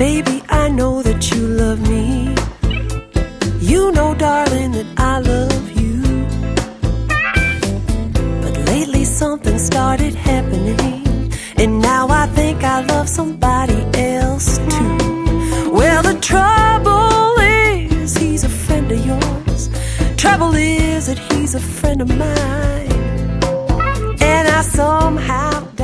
Baby, I know that you love me. You know, darling, that I love you. But lately something started happening, and now I think I love somebody else too. Well, the trouble is he's a friend of yours. Trouble is that he's a friend of mine. And I somehow